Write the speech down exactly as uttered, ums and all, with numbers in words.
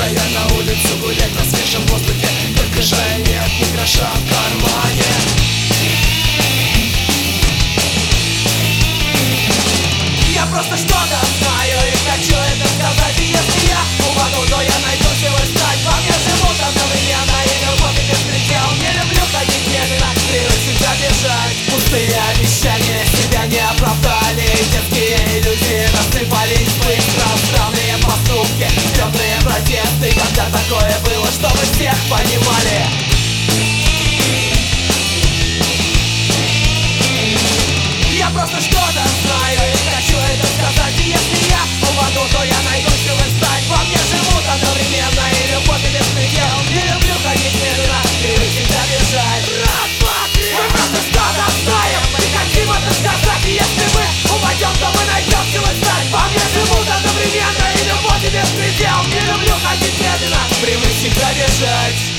выходя на улицу, гулять на свежем воздухе. Только жаль, нет ни гроша в кармане. Я просто что-то знаю и хочу это сказать. И если я упаду, то я найду силы встать. Во мне живут одновременно и любовь, и беспредел. Не люблю ходить медленно, привык всегда бежать. Пустые обещания себя не оправдали. Детские иллюзии рассыпались быстро. Странные поступки, темные протесты. Когда такое было, чтобы всех понимали. Я просто что-то знаю и хочу это сказать. И если я упаду, то я найду силы встать. Во мне живут одновременно и любовь, и беспредел. Не люблю ходить медленно, привык всегда бежать. Раз, два, три. Мы просто что-то знаем и хотим это сказать. И если мы упадем, то мы найдем силы встать. Во мне живут одновременно и любовь, и беспредел. Не люблю ходить медленно, привык всегда бежать.